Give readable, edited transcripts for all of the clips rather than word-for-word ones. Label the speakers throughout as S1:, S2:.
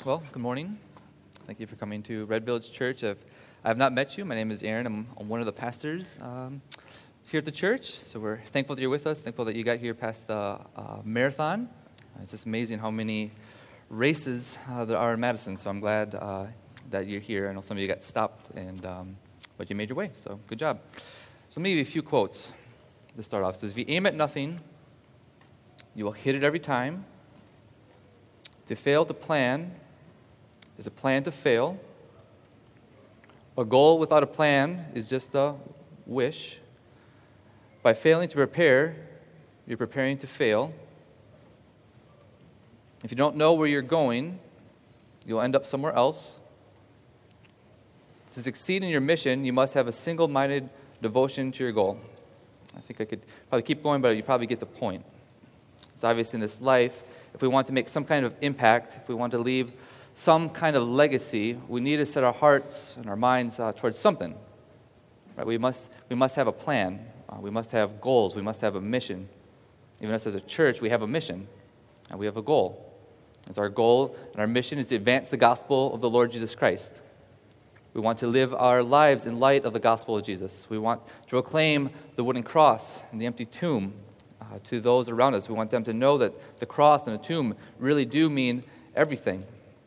S1: Well, good morning. Thank you for coming to Red Village Church. I have not met you. My name is Aaron. I'm one of the pastors here at the church. So we're thankful that you're with us, thankful that you got here past the marathon. It's just amazing how many races there are in Madison. So I'm glad that you're here. I know some of you got stopped, but you made your way. So good job. So maybe a few quotes to start off. It says, if you aim at nothing, you will hit it every time. To fail to plan is a plan to fail. A goal without a plan is just a wish. By failing to prepare, you're preparing to fail. If you don't know where you're going, you'll end up somewhere else. To succeed in your mission, you must have a single-minded devotion to your goal. I think I could probably keep going, but you probably get the point. It's obvious in this life, if we want to make some kind of impact, if we want to leave some kind of legacy, we need to set our hearts and our minds towards something. Right? We must have a plan. We must have goals. We must have a mission. Even us as a church, we have a mission, and we have a goal. As our goal and our mission is to advance the gospel of the Lord Jesus Christ. We want to live our lives in light of the gospel of Jesus. We want to proclaim the wooden cross and the empty tomb to those around us. We want them to know that the cross and the tomb really do mean everything.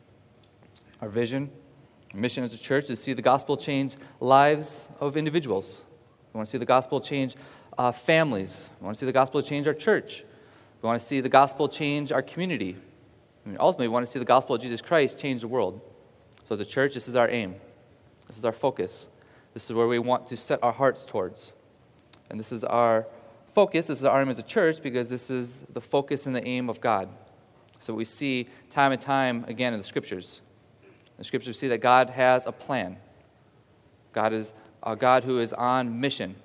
S1: Our vision, our mission as a church is to see the gospel change lives of individuals. We want to see the gospel change families. We want to see the gospel change our church. We want to see the gospel change our community. Ultimately, we want to see the gospel of Jesus Christ change the world. So as a church, this is our aim. This is our focus. This is where we want to set our hearts towards. And this is our focus. This is our aim as a church because this is the focus and the aim of God. So we see time and time again in the Scriptures. In the Scriptures, we see that God has a plan. God is a God who is on mission.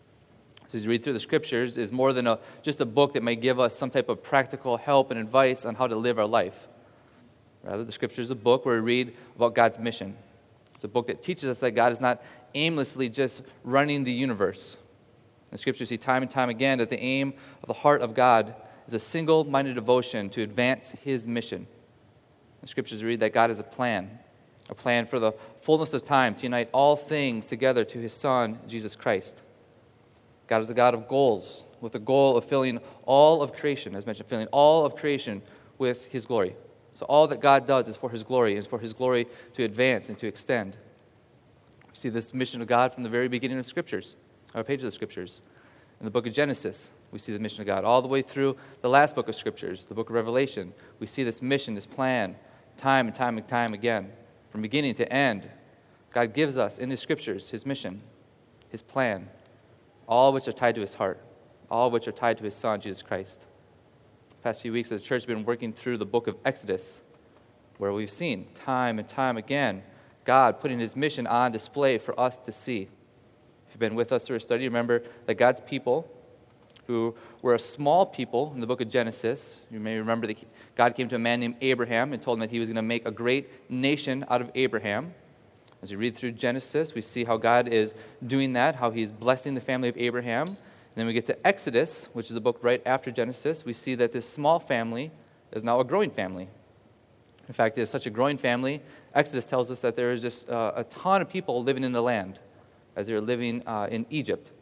S1: So as you read through the Scriptures, is more than just a book that may give us some type of practical help and advice on how to live our life. Rather, the Scripture is a book where we read about God's mission. It's a book that teaches us that God is not aimlessly just running the universe. In the Scripture, we see time and time again that the aim of the heart of God is a single-minded devotion to advance His mission. In the Scriptures, we read that God has a plan for the fullness of time to unite all things together to His Son, Jesus Christ. God is a God of goals, with the goal of filling all of creation, as mentioned, filling all of creation with His glory. So all that God does is for His glory, is for His glory to advance and to extend. We see this mission of God from the very beginning of Scriptures, our pages of the Scriptures. In the book of Genesis, we see the mission of God. All the way through the last book of Scriptures, the book of Revelation, we see this mission, this plan, time and time and time again. From beginning to end, God gives us in His Scriptures His mission, His plan, all of which are tied to His heart, all of which are tied to His Son, Jesus Christ. The past few weeks, the church has been working through the book of Exodus, where we've seen time and time again God putting His mission on display for us to see. If you've been with us through a study, remember that God's people, who were a small people in the book of Genesis, you may remember that God came to a man named Abraham and told him that He was going to make a great nation out of Abraham. As you read through Genesis, we see how God is doing that, how He's blessing the family of Abraham. And then we get to Exodus, which is the book right after Genesis. We see that this small family is now a growing family. In fact, it is such a growing family, Exodus tells us that there is just a ton of people living in the land as they were living in Egypt.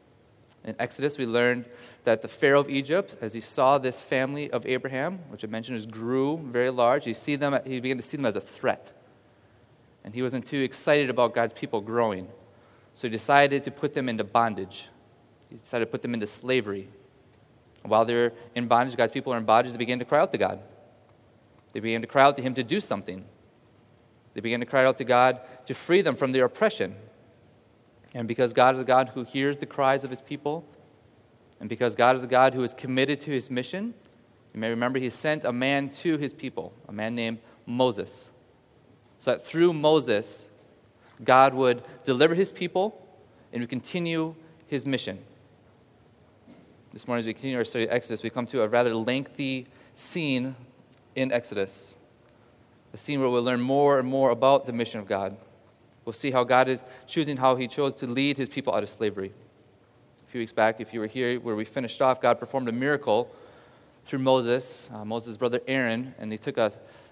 S1: In Exodus, we learned that the Pharaoh of Egypt, as he saw this family of Abraham, which I mentioned grew very large, he began to see them as a threat. And he wasn't too excited about God's people growing. So he decided to put them into bondage. He decided to put them into slavery. And while they're in bondage, God's people are in bondage, they began to cry out to God. They began to cry out to Him to do something. They began to cry out to God to free them from their oppression. And because God is a God who hears the cries of His people, and because God is a God who is committed to His mission, you may remember He sent a man to His people, a man named Moses. So that through Moses, God would deliver His people and would continue His mission. This morning, as we continue our study of Exodus, we come to a rather lengthy scene in Exodus, a scene where we'll learn more and more about the mission of God. We'll see how God is choosing how He chose to lead His people out of slavery. A few weeks back, if you were here where we finished off, God performed a miracle through Moses' brother Aaron, and He took a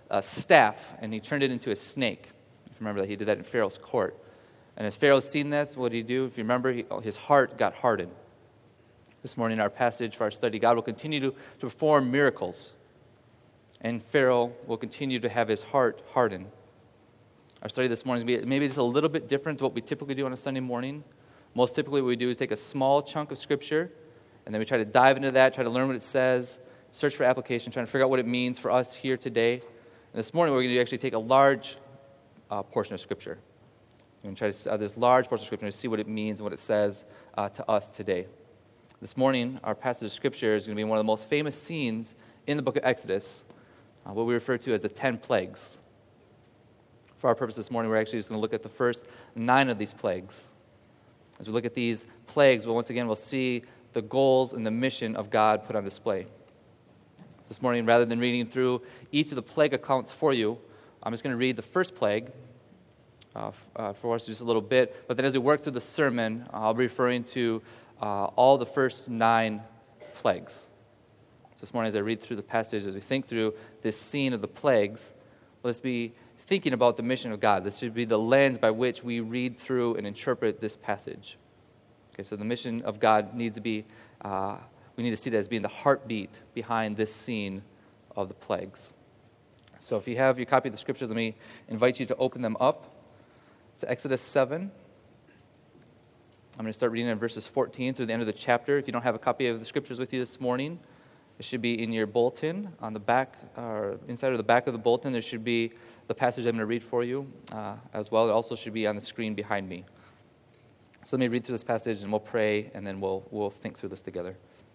S1: a staff, and he turned it into a snake. If you remember that, he did that in Pharaoh's court. And as Pharaoh seen this, what did he do? If you remember, his heart got hardened. This morning in our passage for our study, God will continue to perform miracles, and Pharaoh will continue to have his heart hardened. Our study this morning is going to be maybe just a little bit different to what we typically do on a Sunday morning. Most typically what we do is take a small chunk of Scripture, and then we try to dive into that, try to learn what it says, search for application, trying to figure out what it means for us here today. And this morning we're going to actually take a large portion of Scripture. We're going to try to this large portion of Scripture and see what it means and what it says to us today. This morning, our passage of Scripture is going to be one of the most famous scenes in the book of Exodus, what we refer to as the 10 plagues. For our purpose this morning, we're actually just going to look at the first 9 of these plagues. As we look at these plagues, once again, we'll see the goals and the mission of God put on display. This morning, rather than reading through each of the plague accounts for you, I'm just going to read the first plague for us just a little bit. But then as we work through the sermon, I'll be referring to all the first 9 plagues. So this morning, as I read through the passage, as we think through this scene of the plagues, let us be thinking about the mission of God. This should be the lens by which we read through and interpret this passage. Okay, so the mission of God needs to be, we need to see that as being the heartbeat behind this scene of the plagues. So if you have your copy of the Scriptures, let me invite you to open them up to Exodus 7. I'm going to start reading in verses 14 through the end of the chapter. If you don't have a copy of the Scriptures with you this morning, it should be in your bulletin on the back, or inside of the back of the bulletin. There should be the passage I'm going to read for you as well. It also should be on the screen behind me. So let me read through this passage, and we'll pray, and then we'll think through this together.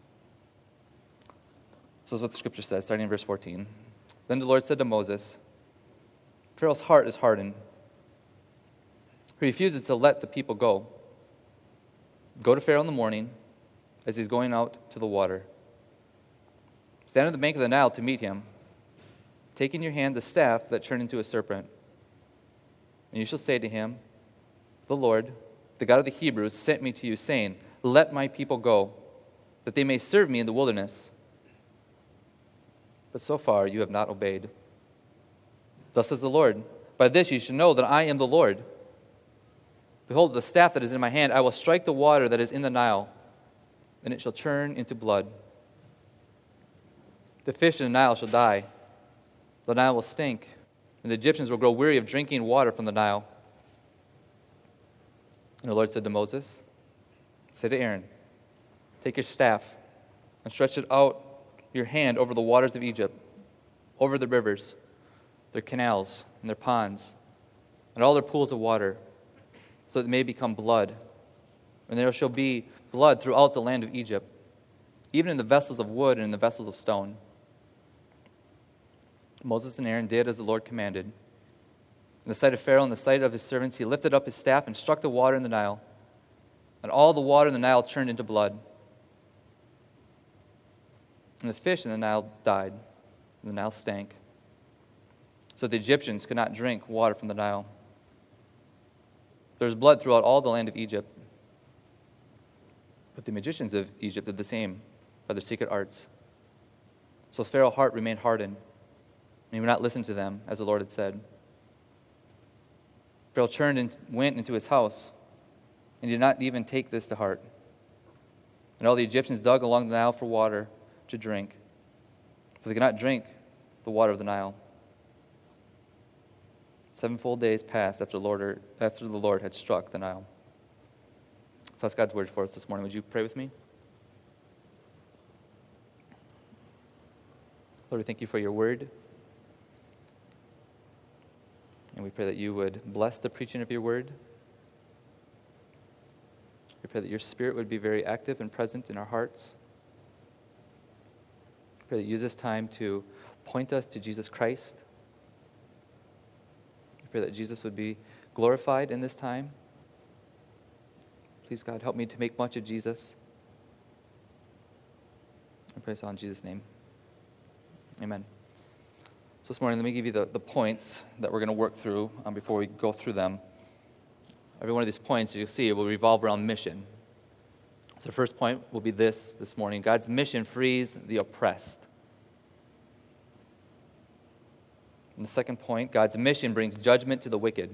S1: So this is what the Scripture says, starting in verse 14. Then the Lord said to Moses, Pharaoh's heart is hardened. He refuses to let the people go. Go to Pharaoh in the morning as he's going out to the water. Stand on the bank of the Nile to meet him, take in your hand the staff that turned into a serpent. And you shall say to him, the Lord, the God of the Hebrews, sent me to you, saying, let my people go, that they may serve me in the wilderness. But so far you have not obeyed. Thus says the Lord, by this you shall know that I am the Lord. Behold, the staff that is in my hand, I will strike the water that is in the Nile, and it shall turn into blood. The fish in the Nile shall die. The Nile will stink, and the Egyptians will grow weary of drinking water from the Nile. And the Lord said to Moses, say to Aaron, take your staff and stretch it out your hand over the waters of Egypt, over the rivers, their canals, and their ponds, and all their pools of water, so that it may become blood. And there shall be blood throughout the land of Egypt, even in the vessels of wood and in the vessels of stone. Moses and Aaron did as the Lord commanded. In the sight of Pharaoh and the sight of his servants, he lifted up his staff and struck the water in the Nile, and all the water in the Nile turned into blood. And the fish in the Nile died, and the Nile stank, so the Egyptians could not drink water from the Nile. There was blood throughout all the land of Egypt. But the magicians of Egypt did the same by their secret arts. So Pharaoh's heart remained hardened, and he would not listen to them, as the Lord had said. Pharaoh turned and went into his house, and did not even take this to heart. And all the Egyptians dug along the Nile for water to drink, for they could not drink the water of the Nile. 7 full days passed after the Lord had struck the Nile. So that's God's word for us this morning. Would you pray with me? Lord, we thank you for your word. And we pray that you would bless the preaching of your word. We pray that your Spirit would be very active and present in our hearts. We pray that you use this time to point us to Jesus Christ. We pray that Jesus would be glorified in this time. Please, God, help me to make much of Jesus. I pray this all in Jesus' name. Amen. So this morning, let me give you the points that we're going to work through before we go through them. Every one of these points, you'll see, will revolve around mission. So the first point will be this morning. God's mission frees the oppressed. And the second point, God's mission brings judgment to the wicked.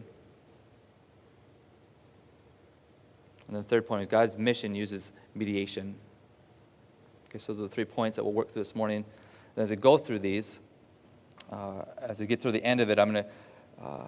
S1: And the third point is God's mission uses mediation. Okay, so those are the 3 points that we'll work through this morning. And as we go through these, as we get through the end of it, I'm going to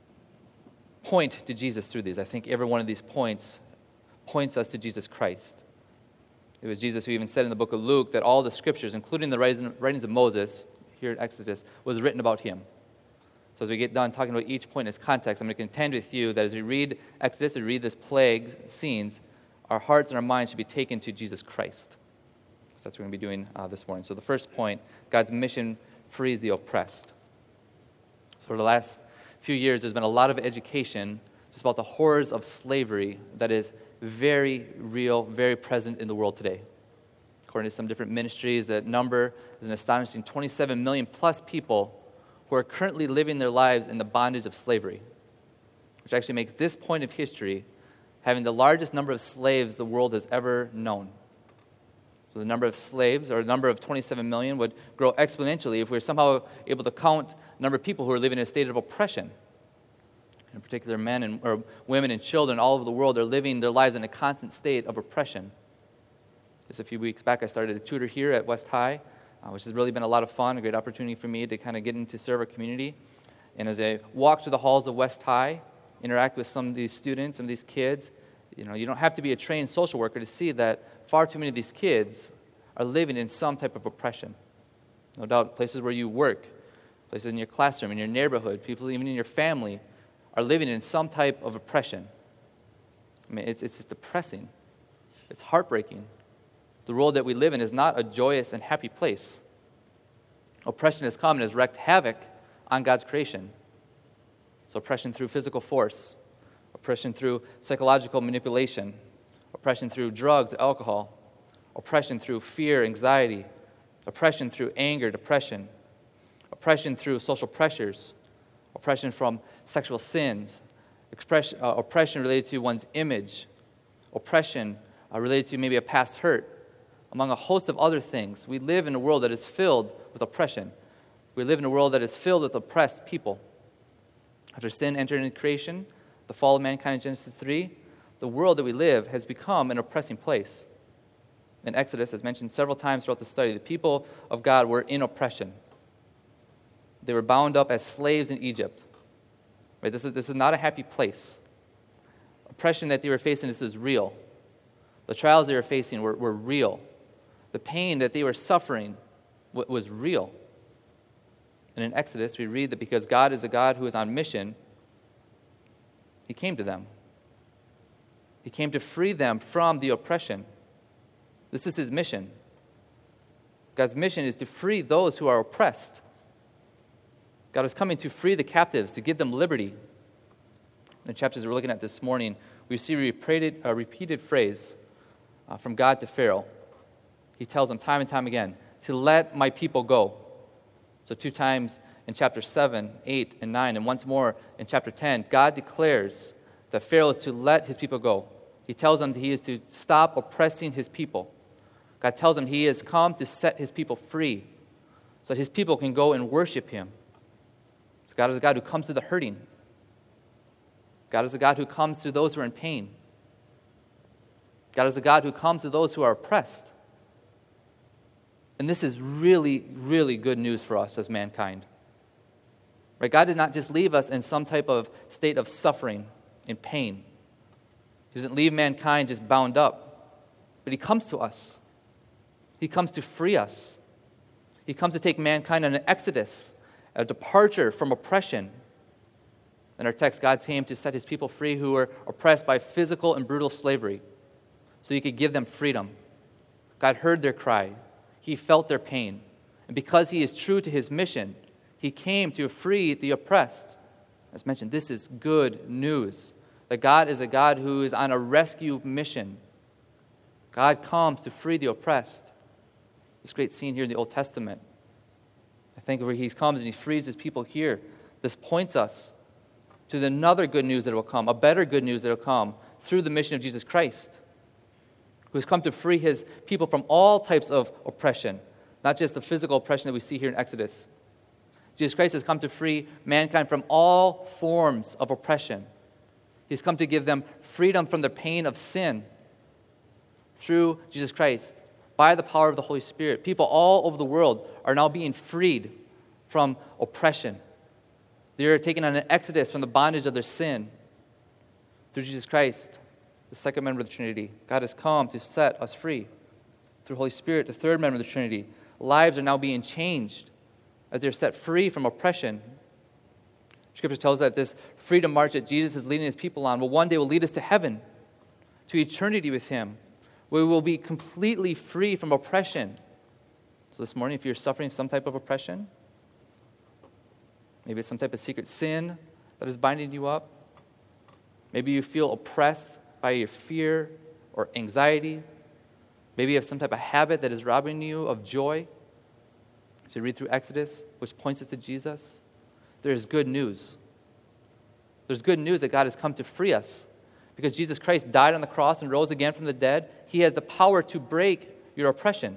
S1: point to Jesus through these. I think every one of these points us to Jesus Christ. It was Jesus who even said in the book of Luke that all the scriptures, including the writings of Moses, here in Exodus, was written about him. So as we get done talking about each point in its context, I'm going to contend with you that as we read Exodus, we read this plague scenes, our hearts and our minds should be taken to Jesus Christ. So that's what we're going to be doing this morning. So the first point, God's mission frees the oppressed. So for the last few years, there's been a lot of education just about the horrors of slavery that is very real, very present in the world today. According to some different ministries, that number is an astonishing 27 million plus people who are currently living their lives in the bondage of slavery, which actually makes this point of history having the largest number of slaves the world has ever known. So the number of slaves, or the number of 27 million, would grow exponentially if we were somehow able to count the number of people who are living in a state of oppression. In particular, men or women and children all over the world are living their lives in a constant state of oppression. Just a few weeks back, I started a tutor here at West High, which has really been a lot of fun, a great opportunity for me to kind of get into serve our community. And as I walk through the halls of West High, interact with some of these students, some of these kids, you don't have to be a trained social worker to see that far too many of these kids are living in some type of oppression. No doubt, places where you work, places in your classroom, in your neighborhood, people even in your family are living in some type of oppression. I mean, it's just depressing. It's heartbreaking. The world that we live in is not a joyous and happy place. Oppression has come and has wreaked havoc on God's creation. So oppression through physical force, oppression through psychological manipulation, oppression through drugs, alcohol, oppression through fear, anxiety, oppression through anger, depression, oppression through social pressures, oppression from sexual sins, oppression related to one's image, oppression related to maybe a past hurt, among a host of other things. We live in a world that is filled with oppression. We live in a world that is filled with oppressed people. After sin entered into creation, the fall of mankind in Genesis 3, the world that we live has become an oppressing place. In Exodus, as mentioned several times throughout the study, the people of God were in oppression. They were bound up as slaves in Egypt. Right? This is not a happy place. Oppression that they were facing, this is real. The trials they were facing were real. The pain that they were suffering was real. And in Exodus, we read that because God is a God who is on mission, He came to them. He came to free them from the oppression. This is His mission. God's mission is to free those who are oppressed. God is coming to free the captives, to give them liberty. In the chapters we're looking at this morning, we see a repeated phrase from God to Pharaoh. He tells them time and time again, to let my people go. So 2 times in chapter 7, 8, and 9, and once more in chapter 10, God declares that Pharaoh is to let his people go. He tells them that he is to stop oppressing his people. God tells them he has come to set his people free so that his people can go and worship him. So God is a God who comes to the hurting. God is a God who comes to those who are in pain. God is a God who comes to those who are oppressed. And this is really, really good news for us as mankind. Right? God did not just leave us in some type of state of suffering and pain. He doesn't leave mankind just bound up. But He comes to us. He comes to free us. He comes to take mankind on an exodus, a departure from oppression. In our text, God came to set His people free who were oppressed by physical and brutal slavery so He could give them freedom. God heard their cry. He felt their pain. And because He is true to His mission, He came to free the oppressed. As mentioned, this is good news. That God is a God who is on a rescue mission. God comes to free the oppressed. This great scene here in the Old Testament. I think where He comes and He frees His people here. This points us to another good news that will come, a better good news that will come through the mission of Jesus Christ, who has come to free His people from all types of oppression, not just the physical oppression that we see here in Exodus. Jesus Christ has come to free mankind from all forms of oppression. He's come to give them freedom from the pain of sin through Jesus Christ. By the power of the Holy Spirit, people all over the world are now being freed from oppression. They are taking on an exodus from the bondage of their sin. Through Jesus Christ, the second member of the Trinity, God has come to set us free. Through Holy Spirit, the third member of the Trinity, lives are now being changed as they're set free from oppression. Scripture tells us that this freedom march that Jesus is leading his people on one day will lead us to heaven, to eternity with him, where we will be completely free from oppression. So this morning, if you're suffering some type of oppression, maybe it's some type of secret sin that is binding you up. Maybe you feel oppressed by your fear or anxiety. Maybe you have some type of habit that is robbing you of joy. So you read through Exodus, which points us to Jesus. There is good news. There's good news that God has come to free us. Because Jesus Christ died on the cross and rose again from the dead, he has the power to break your oppression.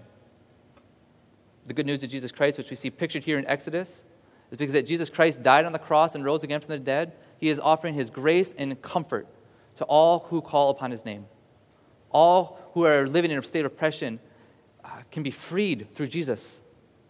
S1: The good news of Jesus Christ, which we see pictured here in Exodus, is because that Jesus Christ died on the cross and rose again from the dead, he is offering his grace and comfort to all who call upon his name. All who are living in a state of oppression can be freed through Jesus.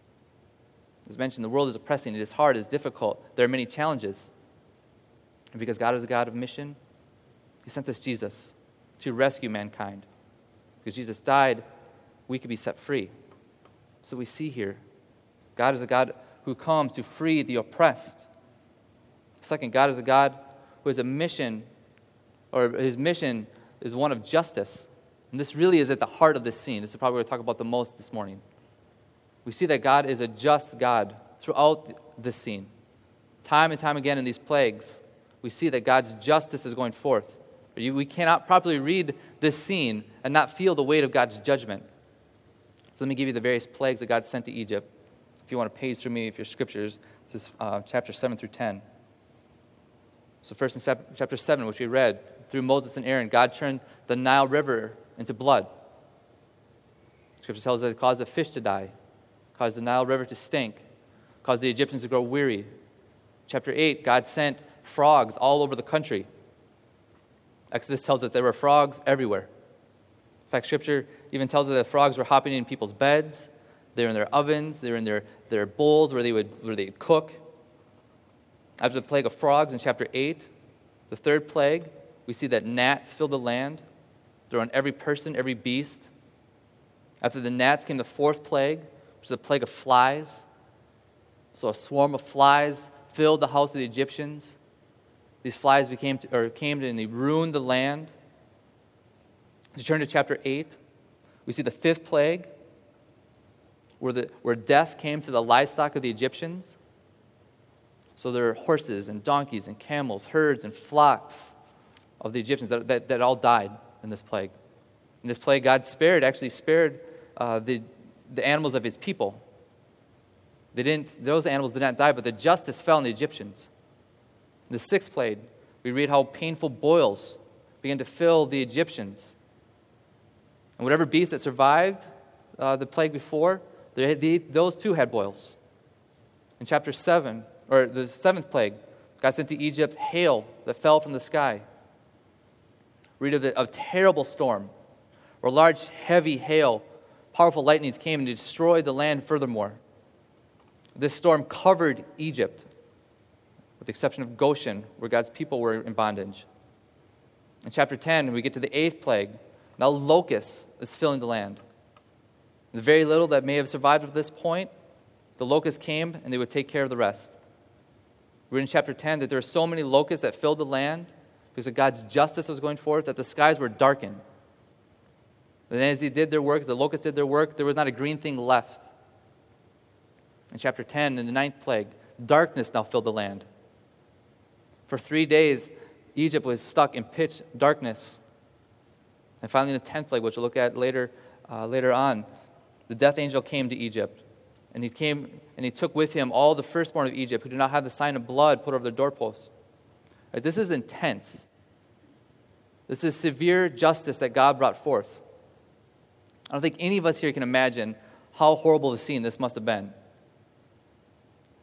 S1: As mentioned, the world is oppressing. It is hard. It is difficult. There are many challenges. And because God is a God of mission, he sent us Jesus to rescue mankind. Because Jesus died, we could be set free. So we see here, God is a God who comes to free the oppressed. Second, God is a God who has a mission, or his mission is one of justice. And this really is at the heart of this scene. This is probably what we're going to talk about the most this morning. We see that God is a just God throughout this scene. Time and time again in these plagues, we see that God's justice is going forth. We cannot properly read this scene and not feel the weight of God's judgment. So let me give you the various plagues that God sent to Egypt. If you want to page through me, if your scriptures, this is chapter 7 through 10. So first in chapter 7, which we read, through Moses and Aaron, God turned the Nile River into blood. Scripture tells us that it caused the fish to die, caused the Nile River to stink, caused the Egyptians to grow weary. Chapter 8, God sent frogs all over the country. Exodus tells us there were frogs everywhere. In fact, Scripture even tells us that frogs were hopping in people's beds. They were in their ovens. They were in their bowls where they'd cook. After the plague of frogs in chapter 8, the third plague, we see that gnats filled the land. They're on every person, every beast. After the gnats came the fourth plague, which is a plague of flies. So a swarm of flies filled the house of the Egyptians. These flies came and they ruined the land. As you turn to chapter 8, we see the fifth plague, where death came to the livestock of the Egyptians. So there are horses and donkeys and camels, herds and flocks of the Egyptians that all died in this plague. In this plague, God spared the animals of his people. Those animals did not die, but the justice fell on the Egyptians. In the sixth plague, we read how painful boils began to fill the Egyptians. And whatever beast that survived the plague before, those too had boils. In chapter 7, or the seventh plague, God sent to Egypt hail that fell from the sky. Read of a terrible storm, where large, heavy hail, powerful lightnings came and destroyed the land furthermore. This storm covered Egypt, with the exception of Goshen, where God's people were in bondage. In chapter 10, we get to the eighth plague. Now locusts is filling the land. The very little that may have survived at this point, the locusts came and they would take care of the rest. We read in chapter 10 that there were so many locusts that filled the land because of God's justice was going forth that the skies were darkened. And as they did their work, as the locusts did their work, there was not a green thing left. In chapter 10, in the ninth plague, darkness now filled the land. For 3 days, Egypt was stuck in pitch darkness. And finally, in the 10th plague, which we'll look at later on, the death angel came to Egypt. And he came and he took with him all the firstborn of Egypt who did not have the sign of blood put over their doorposts. Right, this is intense. This is severe justice that God brought forth. I don't think any of us here can imagine how horrible the scene this must have been.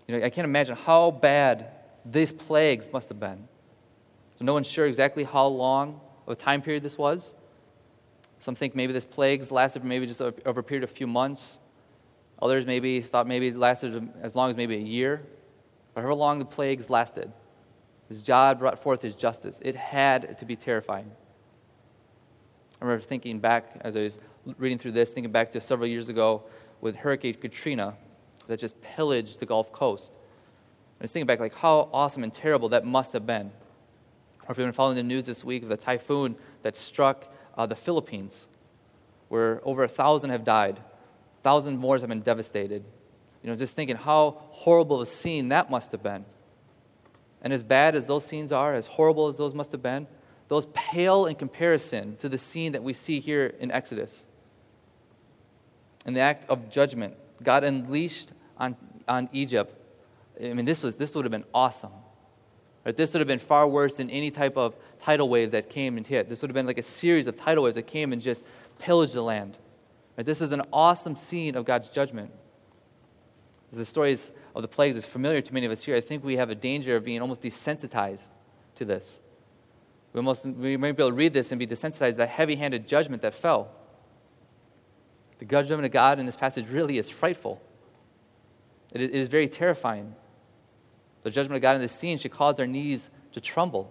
S1: I can't imagine how bad these plagues must have been. So no one's sure exactly how long of a time period this was. Some think maybe this plagues lasted maybe just over a period of a few months. Others thought maybe it lasted as long as maybe a year. But however long the plagues lasted, as God brought forth his justice, it had to be terrifying. I remember thinking back, as I was reading through this, thinking back to several years ago with Hurricane Katrina that just pillaged the Gulf Coast. I was thinking back like how awesome and terrible that must have been. Or if you've been following the news this week of the typhoon that struck the Philippines, where over 1,000 have died, 1,000 more have been devastated. Just thinking how horrible a scene that must have been. And as bad as those scenes are, as horrible as those must have been, those pale in comparison to the scene that we see here in Exodus. In the act of judgment, God unleashed on Egypt. This would have been awesome. Right? This would have been far worse than any type of tidal wave that came and hit. This would have been like a series of tidal waves that came and just pillaged the land. Right? This is an awesome scene of God's judgment. As the stories of the plagues is familiar to many of us here, I think we have a danger of being almost desensitized to this. We might be able to read this and be desensitized to that heavy-handed judgment that fell. The judgment of God in this passage really is frightful. It is very terrifying. The judgment of God in this scene should cause our knees to tremble.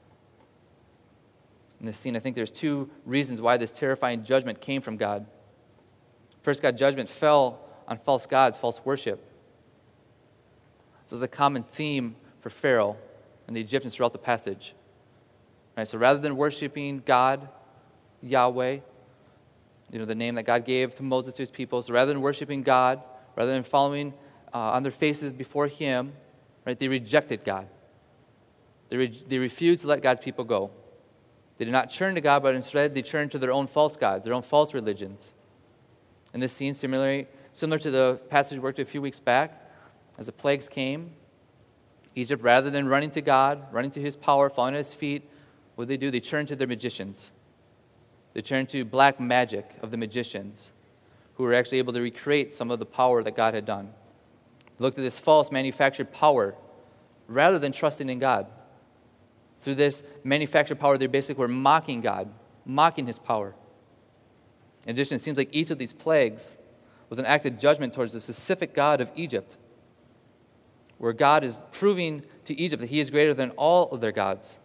S1: In this scene, I think there's two reasons why this terrifying judgment came from God. First, God's judgment fell on false gods, false worship. This is a common theme for Pharaoh and the Egyptians throughout the passage. Right, so rather than worshiping God, Yahweh, the name that God gave to Moses to his people, so rather than worshiping God, rather than following on their faces before him, right, they rejected God. They refused to let God's people go. They did not turn to God, but instead they turned to their own false gods, their own false religions. And this scene, similar to the passage we worked a few weeks back, as the plagues came, Egypt, rather than running to God, running to his power, falling at his feet, what did they do? They turned to their magicians. They turned to black magic of the magicians, who were actually able to recreate some of the power that God had done. They looked at this false manufactured power rather than trusting in God. Through this manufactured power, they basically were mocking God, mocking his power. In addition, it seems like each of these plagues was an act of judgment towards the specific God of Egypt, where God is proving to Egypt that he is greater than all of their gods.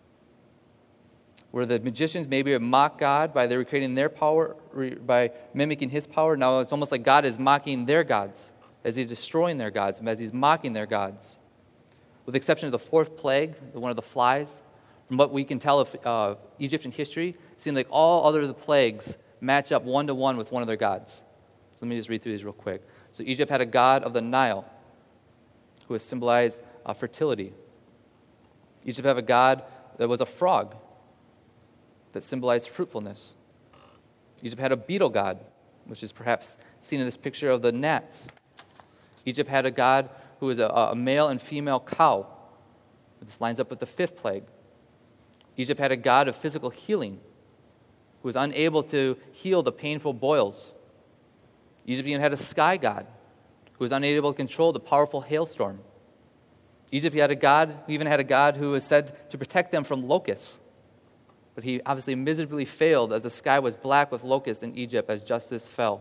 S1: Where the magicians maybe mock God by their creating their power, by mimicking his power. Now it's almost like God is mocking their gods, as he's destroying their gods, as he's mocking their gods. With the exception of the fourth plague, the one of the flies, from what we can tell of Egyptian history, it seems like all other of the plagues match up one-to-one with one of their gods. So let me just read through these real quick. So Egypt had a god of the Nile, who has symbolized fertility. Egypt had a god that was a frog, that symbolized fruitfulness. Egypt had a beetle god, which is perhaps seen in this picture of the gnats. Egypt had a god who was a male and female cow. This lines up with the fifth plague. Egypt had a god of physical healing, who was unable to heal the painful boils. Egypt even had a sky god, who was unable to control the powerful hailstorm. Egypt even had a god who was said to protect them from locusts. But he obviously miserably failed as the sky was black with locusts in Egypt as justice fell.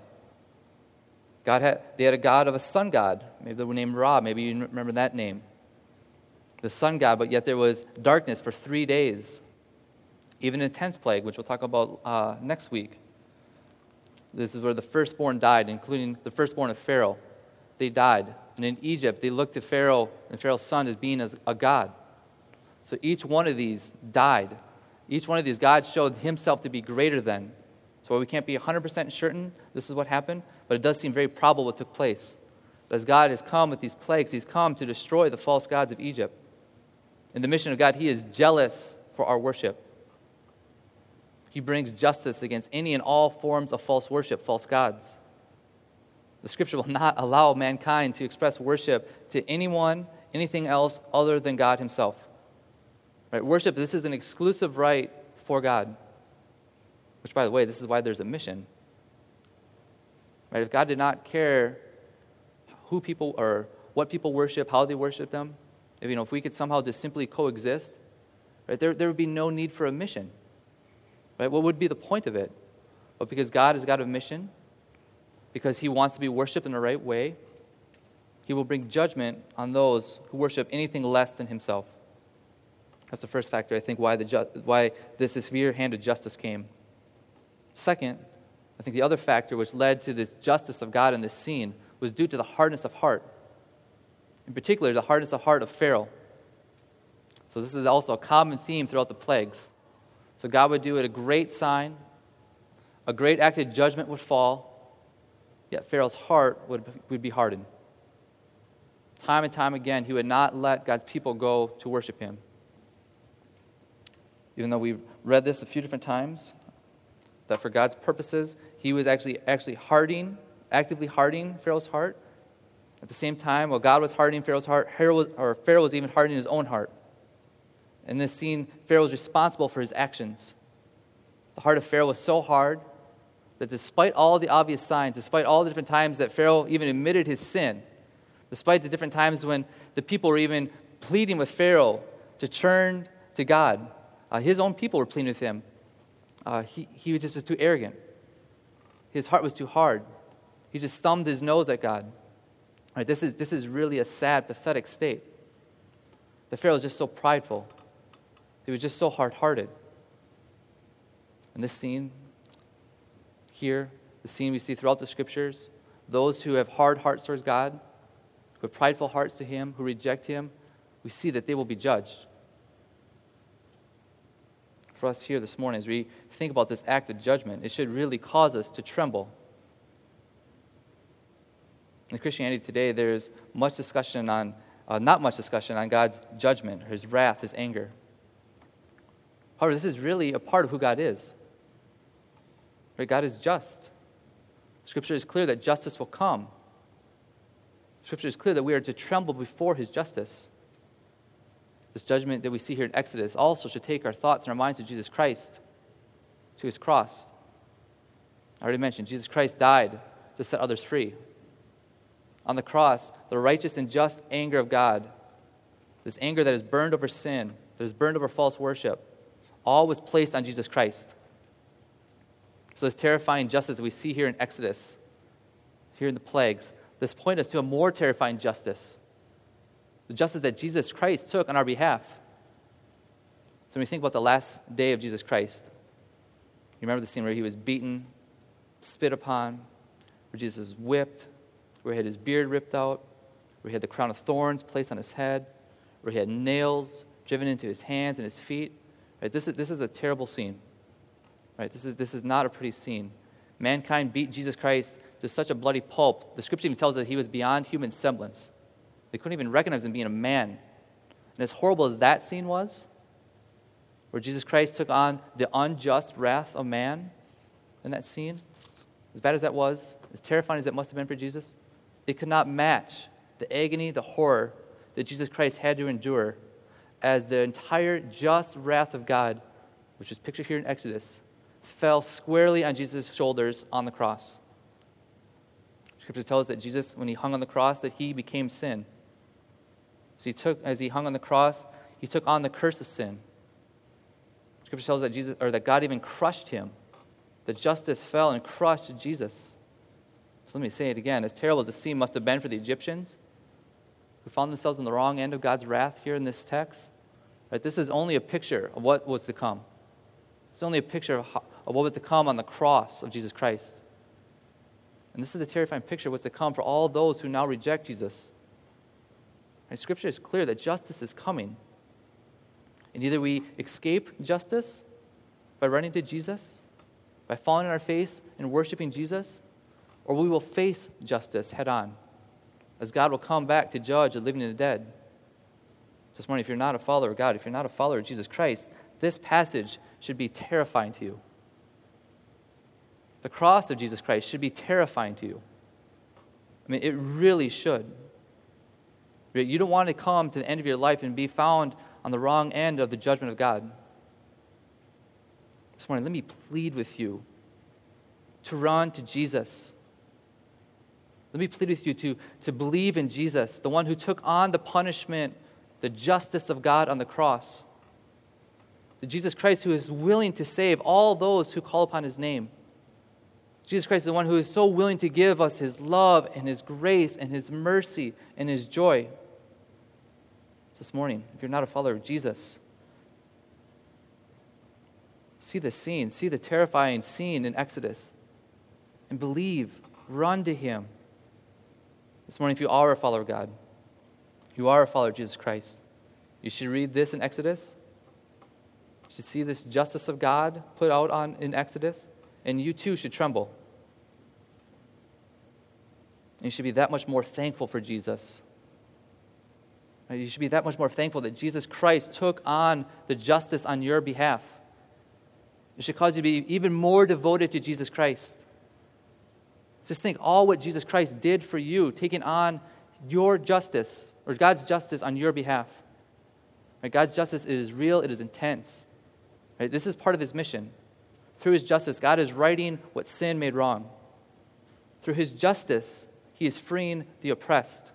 S1: They had a god of a sun god, maybe they were named Ra, maybe you remember that name. The sun god, but yet there was darkness for 3 days. Even in the 10th plague, which we'll talk about next week. This is where the firstborn died, including the firstborn of Pharaoh. They died. And in Egypt, they looked to Pharaoh and Pharaoh's son as being as a god. So each one of these died. Each one of these gods showed himself to be greater than. So while we can't be 100% certain this is what happened, but it does seem very probable what took place. As God has come with these plagues, he's come to destroy the false gods of Egypt. In the mission of God, he is jealous for our worship. He brings justice against any and all forms of false worship, false gods. The scripture will not allow mankind to express worship to anyone, anything else other than God himself. Right? Worship, this is an exclusive right for God. Which, by the way, this is why there's a mission. Right? If God did not care who people or what people worship, how they worship them, if we could somehow just simply coexist, right, there would be no need for a mission. Right? What would be the point of it? But because God is God of mission, because he wants to be worshiped in the right way, he will bring judgment on those who worship anything less than himself. That's the first factor, I think, why this severe hand of justice came. Second, I think the other factor which led to this justice of God in this scene was due to the hardness of heart. In particular, the hardness of heart of Pharaoh. So this is also a common theme throughout the plagues. So God would do it a great sign, a great act of judgment would fall, yet Pharaoh's heart would be hardened. Time and time again, he would not let God's people go to worship him. Even though we've read this a few different times, that for God's purposes, he was actually actively hardening Pharaoh's heart. At the same time, while God was hardening Pharaoh's heart, Pharaoh was even hardening his own heart. In this scene, Pharaoh was responsible for his actions. The heart of Pharaoh was so hard that despite all the obvious signs, despite all the different times that Pharaoh even admitted his sin, despite the different times when the people were even pleading with Pharaoh to turn to God, his own people were pleading with him. He just was too arrogant. His heart was too hard. He just thumbed his nose at God. Right, this is really a sad, pathetic state. The Pharaoh was just so prideful. He was just so hard-hearted. And this scene here, the scene we see throughout the Scriptures, those who have hard hearts towards God, who have prideful hearts to him, who reject him, we see that they will be judged. For us here this morning, as we think about this act of judgment, it should really cause us to tremble. In Christianity today, there's not much discussion on God's judgment, or his wrath, his anger. However, this is really a part of who God is. Right? God is just. Scripture is clear that justice will come. Scripture is clear that we are to tremble before his justice. This judgment that we see here in Exodus also should take our thoughts and our minds to Jesus Christ, to his cross. I already mentioned, Jesus Christ died to set others free. On the cross, the righteous and just anger of God, this anger that is burned over sin, that is burned over false worship, all was placed on Jesus Christ. So this terrifying justice that we see here in Exodus, here in the plagues, this points us to a more terrifying justice, the justice that Jesus Christ took on our behalf. So when we think about the last day of Jesus Christ, you remember the scene where he was beaten, spit upon, where Jesus was whipped, where he had his beard ripped out, where he had the crown of thorns placed on his head, where he had nails driven into his hands and his feet. Right? This is a terrible scene. Right? This is not a pretty scene. Mankind beat Jesus Christ to such a bloody pulp. The Scripture even tells us that he was beyond human semblance. They couldn't even recognize him being a man. And as horrible as that scene was, where Jesus Christ took on the unjust wrath of man in that scene, as bad as that was, as terrifying as it must have been for Jesus, it could not match the agony, the horror that Jesus Christ had to endure as the entire just wrath of God, which is pictured here in Exodus, fell squarely on Jesus' shoulders on the cross. Scripture tells us that Jesus, when he hung on the cross, that he became sin. So as he hung on the cross, he took on the curse of sin. Scripture tells us that God even crushed him. The justice fell and crushed Jesus. So let me say it again. As terrible as the scene must have been for the Egyptians, who found themselves on the wrong end of God's wrath here in this text, right, this is only a picture of what was to come. It's only a picture of what was to come on the cross of Jesus Christ. And this is a terrifying picture of what's to come for all those who now reject Jesus. And Scripture is clear that justice is coming. And either we escape justice by running to Jesus, by falling on our face and worshiping Jesus, or we will face justice head on, as God will come back to judge the living and the dead. This morning, if you're not a follower of God, if you're not a follower of Jesus Christ, this passage should be terrifying to you. The cross of Jesus Christ should be terrifying to you. I mean, it really should. You don't want to come to the end of your life and be found on the wrong end of the judgment of God. This morning, let me plead with you to run to Jesus. Let me plead with you to believe in Jesus, the one who took on the punishment, the justice of God on the cross. The Jesus Christ who is willing to save all those who call upon his name. Jesus Christ is the one who is so willing to give us his love and his grace and his mercy and his joy. This morning, if you're not a follower of Jesus, see the scene, see the terrifying scene in Exodus, and believe, run to him. This morning, if you are a follower of God, you are a follower of Jesus Christ, you should read this in Exodus. You should see this justice of God put out in Exodus, and you too should tremble. And you should be that much more thankful for Jesus. Right? You should be that much more thankful that Jesus Christ took on the justice on your behalf. It should cause you to be even more devoted to Jesus Christ. Just think all what Jesus Christ did for you, taking on your justice, or God's justice on your behalf. Right? God's justice is real, it is intense. Right? This is part of his mission. Through his justice, God is righting what sin made wrong. Through his justice, he is freeing the oppressed.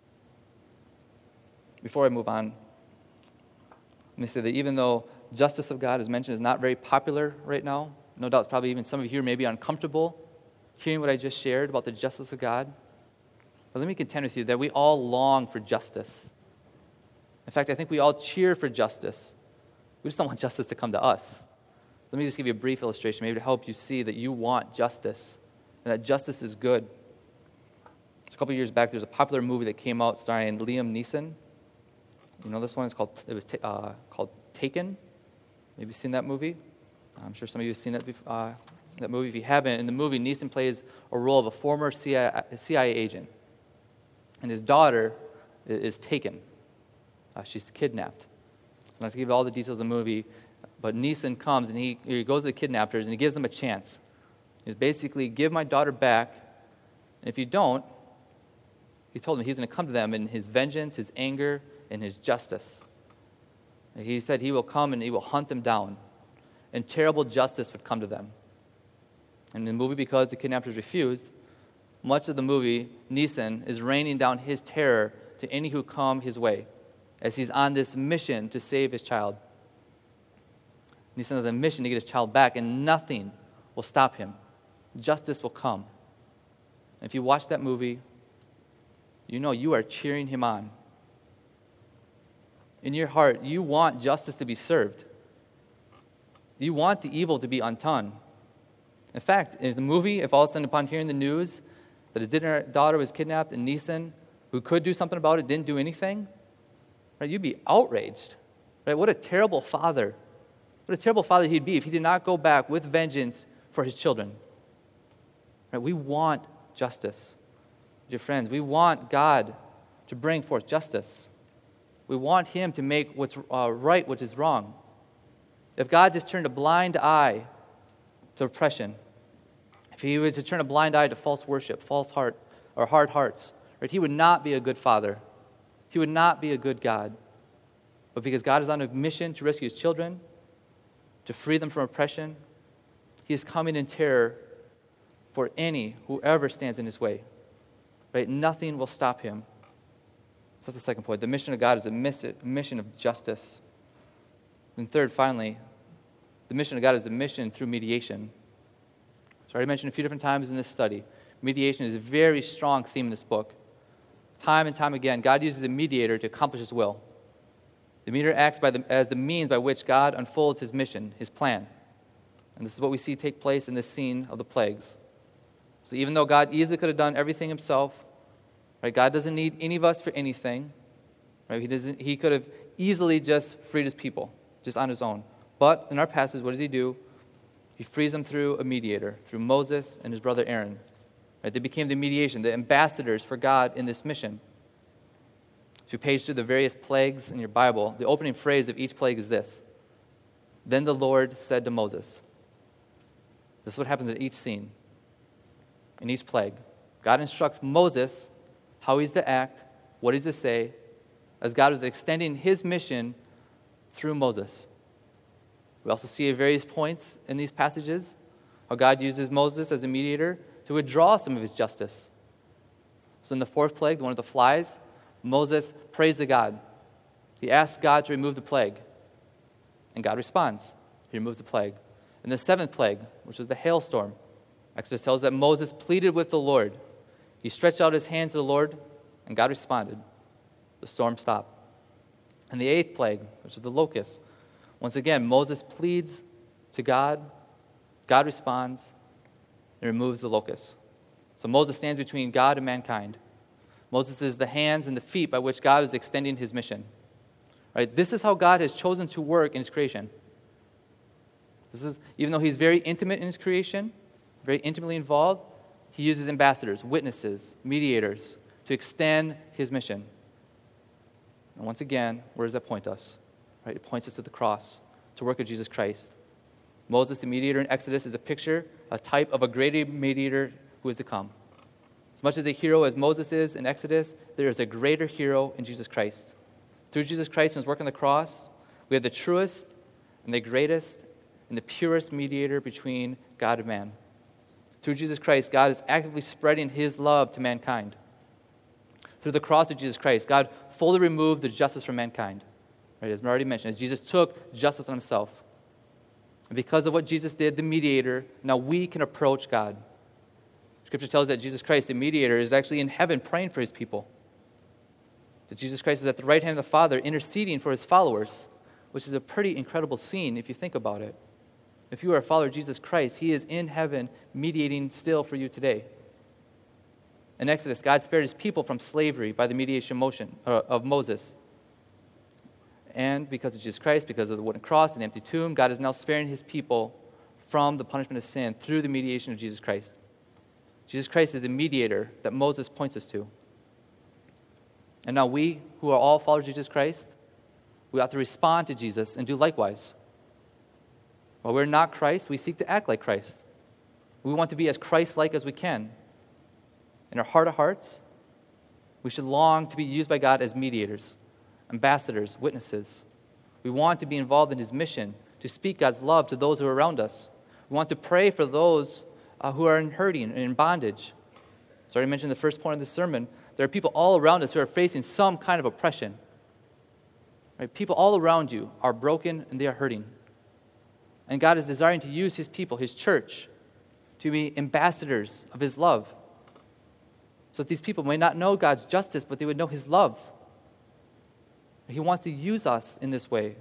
S1: Before I move on, let me say that even though justice of God, as mentioned, is not very popular right now, no doubt it's probably even some of you here may be uncomfortable hearing what I just shared about the justice of God. But let me contend with you that we all long for justice. In fact, I think we all cheer for justice. We just don't want justice to come to us. Let me just give you a brief illustration, maybe to help you see that you want justice and that justice is good. So a couple of years back, there's a popular movie that came out starring Liam Neeson. You know this one? Called Taken. Maybe you've seen that movie. I'm sure some of you have seen that movie. If you haven't, in the movie, Neeson plays a role of a former CIA agent. And his daughter is taken. She's kidnapped. So not to give you all the details of the movie, but Neeson comes and he goes to the kidnappers and he gives them a chance. He's basically, give my daughter back, and if you don't, he told them he's going to come to them in his vengeance, his anger, and his justice. And he said he will come and he will hunt them down, and terrible justice would come to them. And in the movie, because the kidnappers refused, much of the movie, Neeson is raining down his terror to any who come his way, as he's on this mission to save his child. Neeson has a mission to get his child back, and nothing will stop him. Justice will come. And if you watch that movie, you know you are cheering him on. In your heart, you want justice to be served. You want the evil to be undone. In fact, in the movie, if all of a sudden upon hearing the news that his daughter was kidnapped and Neeson, who could do something about it, didn't do anything, right, you'd be outraged. Right? What a terrible father. What a terrible father he'd be if he did not go back with vengeance for his children. Right? We want justice. Dear friends, we want God to bring forth justice. We want him to make what's right, which is wrong. If God just turned a blind eye to oppression, if he was to turn a blind eye to false worship, hard hearts, right, he would not be a good father. He would not be a good God. But because God is on a mission to rescue his children, to free them from oppression, he is coming in terror for whoever stands in his way. Right? Nothing will stop him. So that's the second point. The mission of God is a mission of justice. And third, finally, the mission of God is a mission through mediation. So I already mentioned a few different times in this study, mediation is a very strong theme in this book. Time and time again, God uses a mediator to accomplish his will. The mediator acts as the means by which God unfolds his mission, his plan. And this is what we see take place in this scene of the plagues. So even though God easily could have done everything himself, right, God doesn't need any of us for anything. Right? He could have easily just freed his people, just on his own. But in our passage, what does he do? He frees them through a mediator, through Moses and his brother Aaron. Right? They became the mediation, the ambassadors for God in this mission. If you page through the various plagues in your Bible, the opening phrase of each plague is this: "Then the Lord said to Moses." This is what happens in each scene, in each plague. God instructs Moses how he's to act, what he's to say, as God is extending his mission through Moses. We also see at various points in these passages how God uses Moses as a mediator to withdraw some of his justice. So in the fourth plague, one of the flies, Moses prays to God. He asks God to remove the plague. And God responds. He removes the plague. In the seventh plague, which was the hailstorm, Exodus tells us that Moses pleaded with the Lord. He stretched out his hand to the Lord, and God responded. The storm stopped. And the eighth plague, which is the locust, once again, Moses pleads to God. God responds and removes the locust. So Moses stands between God and mankind. Moses is the hands and the feet by which God is extending his mission. Right? This is how God has chosen to work in his creation. Even though he's very intimate in his creation, very intimately involved, he uses ambassadors, witnesses, mediators to extend his mission. And once again, where does that point us? Right? It points us to the cross, to the work of Jesus Christ. Moses, the mediator in Exodus, is a picture, a type of a greater mediator who is to come. As much as a hero as Moses is in Exodus, there is a greater hero in Jesus Christ. Through Jesus Christ and his work on the cross, we have the truest and the greatest and the purest mediator between God and man. Through Jesus Christ, God is actively spreading his love to mankind. Through the cross of Jesus Christ, God fully removed the justice from mankind. Right, as I already mentioned, as Jesus took justice on himself. And because of what Jesus did, the mediator, now we can approach God. Scripture tells us that Jesus Christ, the mediator, is actually in heaven praying for his people. That Jesus Christ is at the right hand of the Father interceding for his followers, which is a pretty incredible scene if you think about it. If you are a follower of Jesus Christ, he is in heaven mediating still for you today. In Exodus, God spared his people from slavery by the mediation motion of Moses. And because of Jesus Christ, because of the wooden cross and the empty tomb, God is now sparing his people from the punishment of sin through the mediation of Jesus Christ. Jesus Christ is the mediator that Moses points us to. And now we, who are all followers of Jesus Christ, we ought to respond to Jesus and do likewise. While we're not Christ, we seek to act like Christ. We want to be as Christ-like as we can. In our heart of hearts, we should long to be used by God as mediators, ambassadors, witnesses. We want to be involved in his mission to speak God's love to those who are around us. We want to pray for those who are in hurting and in bondage. So I already mentioned in the first point of this sermon, there are people all around us who are facing some kind of oppression. Right? People all around you are broken and they are hurting. And God is desiring to use his people, his church, to be ambassadors of his love. So that these people may not know God's justice, but they would know his love. He wants to use us in this way.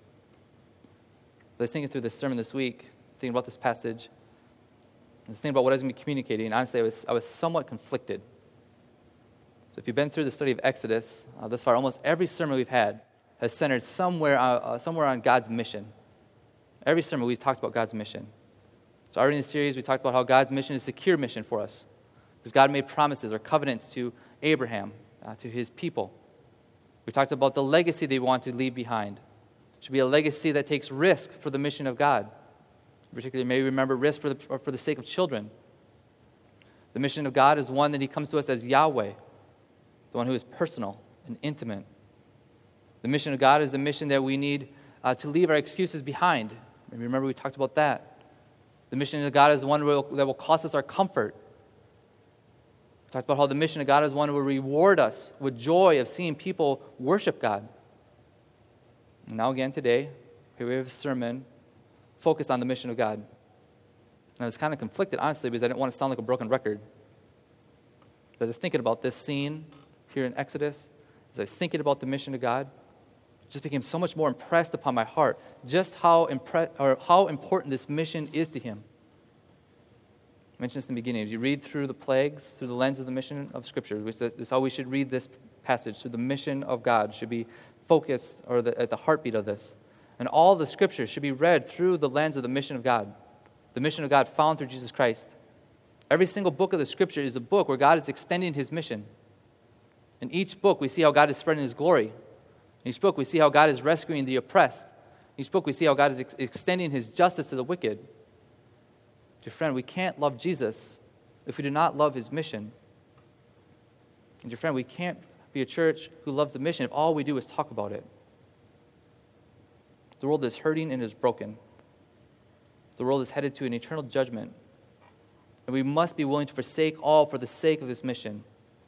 S1: I was thinking through this sermon this week, thinking about this passage. I was thinking about what I was going to be communicating. And honestly, I was somewhat conflicted. So if you've been through the study of Exodus, thus far, almost every sermon we've had has centered somewhere on God's mission. Every sermon we've talked about God's mission. So already in the series, we talked about how God's mission is a secure mission for us. Because God made promises or covenants to Abraham, to his people. We talked about the legacy they want to leave behind. It should be a legacy that takes risk for the mission of God. Particularly, maybe remember risk for the sake of children. The mission of God is one that he comes to us as Yahweh, the one who is personal and intimate. The mission of God is a mission that we need to leave our excuses behind. Maybe remember we talked about that. The mission of God is one that will cost us our comfort. We talked about how the mission of God is one that will reward us with joy of seeing people worship God. And now again today, here we have a sermon focused on the mission of God. And I was kind of conflicted, honestly, because I didn't want to sound like a broken record. As I was thinking about this scene here in Exodus, as I was thinking about the mission of God, it just became so much more impressed upon my heart just how important this mission is to him. I mentioned this in the beginning. As you read through the plagues, through the lens of the mission of Scripture, this is how we should read this passage. Through the mission of God should be focused, or at the heartbeat of this. And all the Scriptures should be read through the lens of the mission of God. The mission of God found through Jesus Christ. Every single book of the Scripture is a book where God is extending his mission. In each book, we see how God is spreading his glory. In each book, we see how God is rescuing the oppressed. In each book, we see how God is extending his justice to the wicked. Dear friend, we can't love Jesus if we do not love his mission. And dear friend, we can't be a church who loves the mission if all we do is talk about it. The world is hurting and is broken. The world is headed to an eternal judgment. And we must be willing to forsake all for the sake of this mission.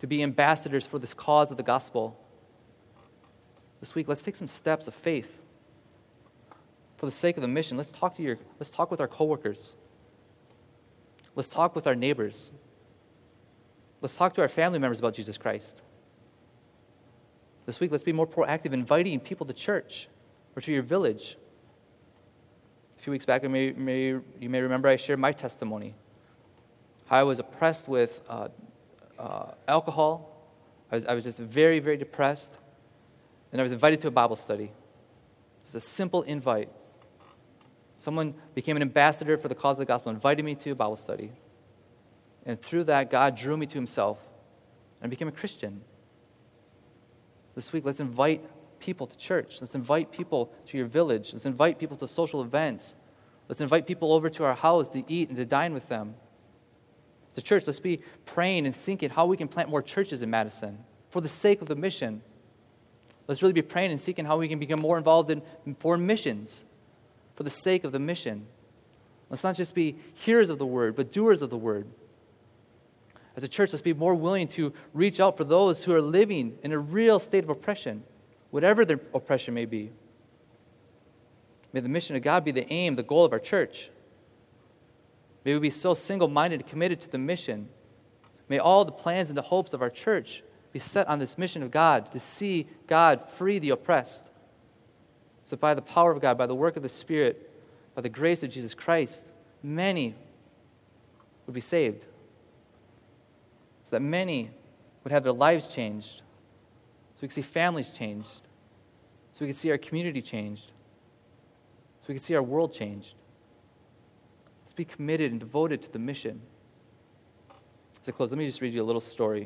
S1: to be ambassadors for this cause of the gospel. This week, let's take some steps of faith for the sake of the mission. Let's talk with our coworkers. Let's talk with our neighbors. Let's talk to our family members about Jesus Christ. This week, let's be more proactive, inviting people to church or to your village. A few weeks back, you may remember I shared my testimony. How I was oppressed with alcohol. I was just very, very depressed. And I was invited to a Bible study. Just a simple invite. Someone became an ambassador for the cause of the gospel, invited me to a Bible study. And through that, God drew me to himself, and I became a Christian. This week, let's invite people to church. Let's invite people to your village. Let's invite people to social events. Let's invite people over to our house to eat and to dine with them. As a church, let's be praying and thinking how we can plant more churches in Madison for the sake of the mission. Let's really be praying and seeking how we can become more involved in foreign missions for the sake of the mission. Let's not just be hearers of the word, but doers of the word. As a church, let's be more willing to reach out for those who are living in a real state of oppression, whatever their oppression may be. May the mission of God be the aim, the goal of our church. May we be so single-minded and committed to the mission. May all the plans and the hopes of our church be set on this mission of God, to see God free the oppressed. So by the power of God, by the work of the Spirit, by the grace of Jesus Christ, many would be saved. So that many would have their lives changed. So we could see families changed. So we could see our community changed. So we could see our world changed. Let's be committed and devoted to the mission. As I close, let me just read you a little story.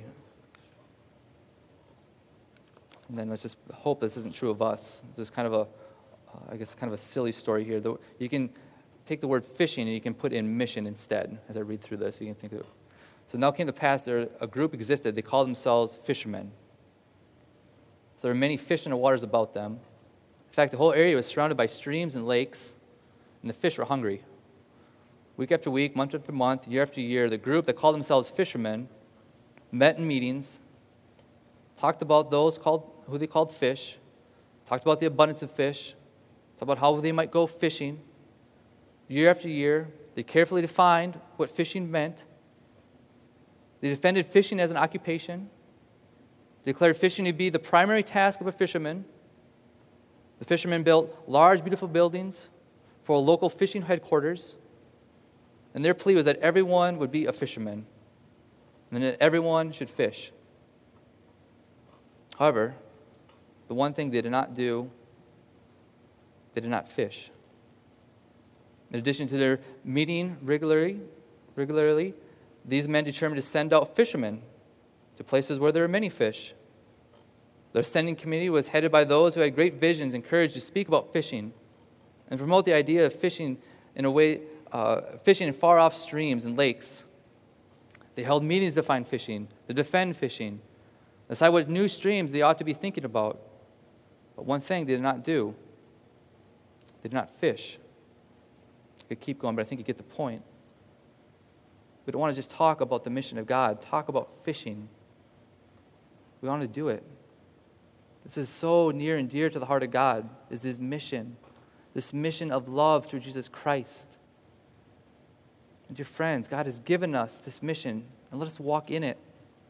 S1: And then let's just hope this isn't true of us. This is kind of a silly story here. You can take the word fishing and you can put in mission instead. As I read through this, you can think of it. So now came to pass, a group existed. They called themselves fishermen. So there were many fish in the waters about them. In fact, the whole area was surrounded by streams and lakes, and the fish were hungry. Week after week, month after month, year after year, the group that called themselves fishermen met in meetings, talked about those who they called fish, talked about the abundance of fish, talked about how they might go fishing. Year after year, they carefully defined what fishing meant. They defended fishing as an occupation. They declared fishing to be the primary task of a fisherman. The fishermen built large, beautiful buildings for a local fishing headquarters. And their plea was that everyone would be a fisherman and that everyone should fish. However, the one thing they did not do, they did not fish. In addition to their meeting regularly, these men determined to send out fishermen to places where there were many fish. Their sending committee was headed by those who had great visions and courage to speak about fishing and promote the idea of fishing fishing in far-off streams and lakes. They held meetings to find fishing, to defend fishing, decide what new streams they ought to be thinking about. But one thing they did not do, they did not fish. I could keep going, but I think you get the point. We don't want to just talk about the mission of God, talk about fishing. We want to do it. This is so near and dear to the heart of God, is this mission of love through Jesus Christ. And dear friends, God has given us this mission, and let us walk in it.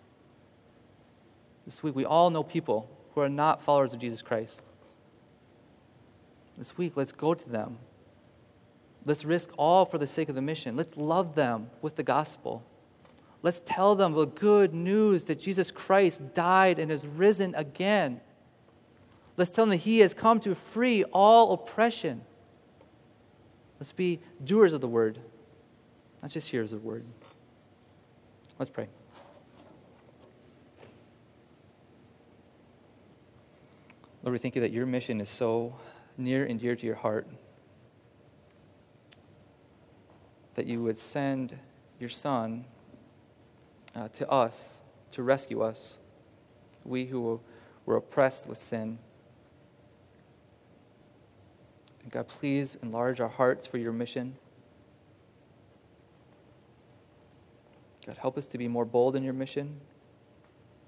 S1: This week, we all know people who are not followers of Jesus Christ. This week, let's go to them. Let's risk all for the sake of the mission. Let's love them with the gospel. Let's tell them the good news that Jesus Christ died and is risen again. Let's tell them that he has come to free all oppression. Let's be doers of the word, not just hearers of the word. Let's pray. Lord, we thank you that your mission is so near and dear to your heart, that you would send your Son to us to rescue us, we who were oppressed with sin. And God, please enlarge our hearts for your mission. God, help us to be more bold in your mission.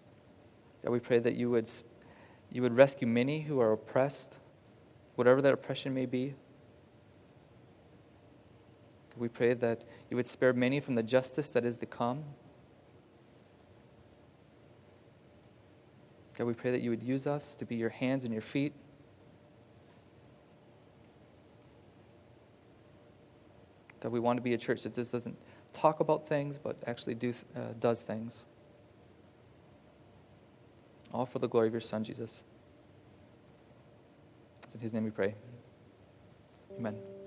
S1: God, we pray that you would rescue many who are oppressed, whatever that oppression may be. God, we pray that you would spare many from the justice that is to come. God, we pray that you would use us to be your hands and your feet. God, we want to be a church that just doesn't talk about things, but actually does things. All for the glory of your Son, Jesus. In his name we pray. Amen.